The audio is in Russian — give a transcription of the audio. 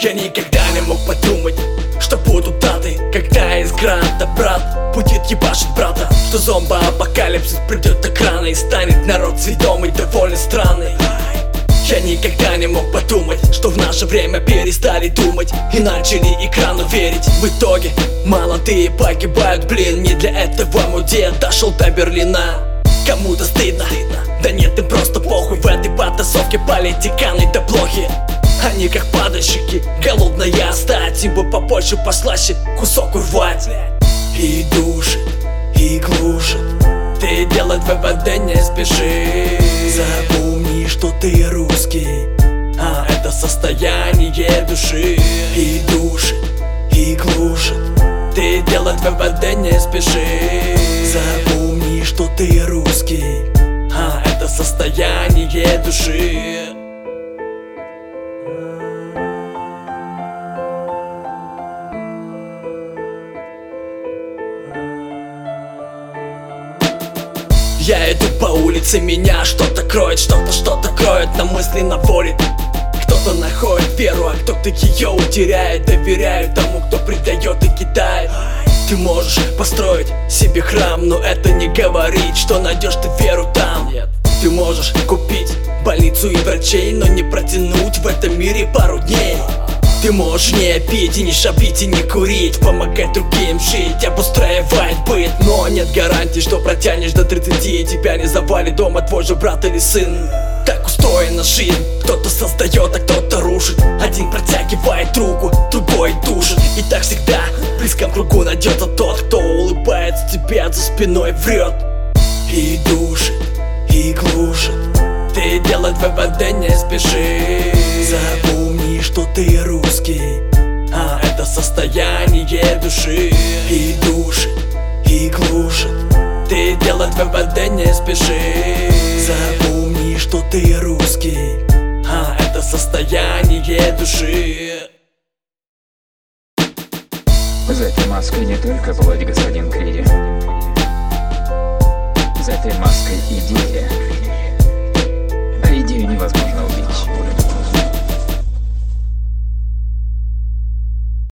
Я никогда не мог подумать, что будут даты, когда из гранта брат будет ебашить брата, что зомбо-апокалипсис придет так рано и станет народ сведомый довольно странный. Я никогда не мог подумать, что в наше время перестали думать и начали экрану верить. В итоге молодые погибают, блин, не для этого мой дед дошел до Берлина. Кому-то стыдно, да нет, им просто похуй. В этой потасовке политиканы да плохи. Они как падальщики, голодная стать, им бы побольше послаще кусок урвать. И душит, и глушит, ты делать ВВД не спеши. Запомни, что ты русский, а это состояние души. И душит, и глушит, ты делать ВВД не спеши. Запомни, что ты русский, а это состояние души. Я иду по улице, меня что-то кроет, что-то кроет, на мысли наводит. Кто-то находит веру, а кто-то ее утеряет. Доверяю тому, кто предает и кидает. Ты можешь построить себе храм, но это не говорит, что найдешь ты веру там. Ты можешь купить больницу и врачей, но не протянуть в этом мире пару дней. Ты можешь не пить и не шабить и не курить, помогать другим жить, обустраивать быт, но нет гарантии, что протянешь до 30 и тебя не завалит дома твой же брат или сын. Так устроена жизнь, кто-то создает, а кто-то рушит. Один протягивает руку, другой душит. И так всегда в близком кругу найдется тот, кто улыбается тебе, за спиной врет. И душит, и глушит, ты делать ВВД не спеши. Запомни, что ты русский, а это состояние души. И душит, и глушит, ты делать ВВД не спеши. Запомни, что ты русский, а это состояние души. За этой маской не только плоть, господин Криди. За этой маской идея. А идею невозможно